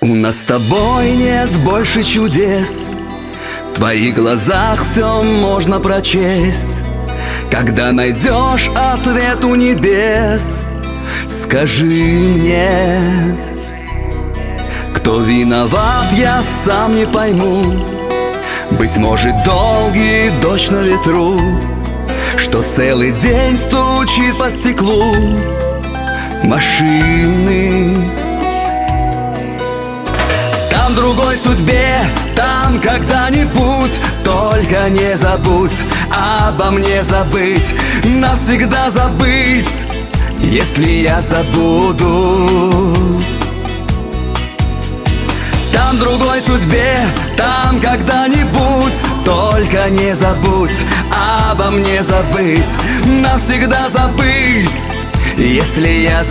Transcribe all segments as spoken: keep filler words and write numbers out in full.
У нас с тобой нет больше чудес, в твоих глазах все можно прочесть. Когда найдешь ответ у небес, скажи мне, кто виноват, я сам не пойму. Быть может, долгий дождь на ветру, что целый день стучит по стеклу машины. Там другой судьбе, там когда-нибудь, только не забудь обо мне забыть, навсегда забыть, если я забуду. Там другой судьбе, там когда-нибудь, только не забудь обо мне забыть, навсегда забыть, если я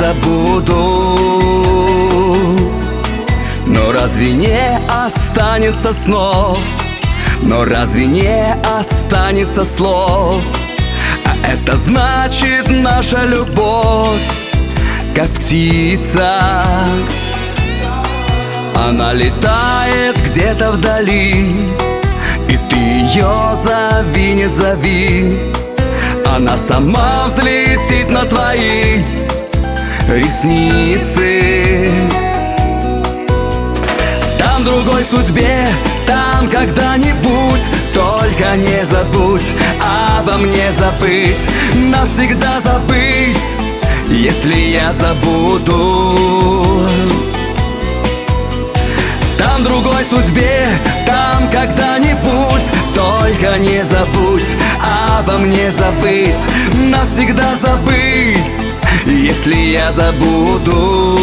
забуду. Но разве не останется снов? Но разве не останется слов? А это значит, наша любовь как птица. Она летает где-то вдали, и ты ее зови, не зови, она сама взлетит на твои ресницы. Там другой судьбе, там когда-нибудь, только не забудь обо мне забыть, навсегда забыть, если я забуду. Там другой судьбе, там когда-нибудь, только не забудь обо мне забыть, навсегда забыть, если я забуду.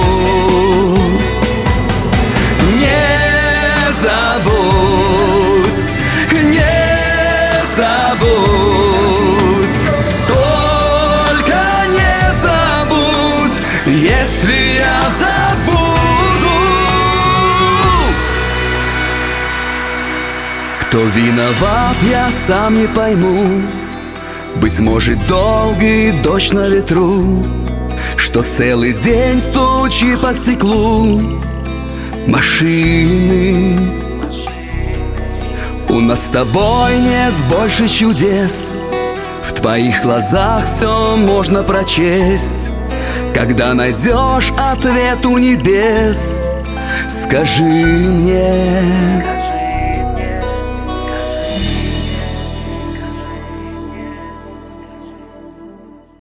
Не забудь, не забудь, только не забудь, если я забуду. Кто виноват, я сам не пойму. Быть может, долгий дождь на ветру, что целый день стучит по стеклу машины. У нас с тобой нет больше чудес, в твоих глазах все можно прочесть. Когда найдешь ответ у небес, скажи мне.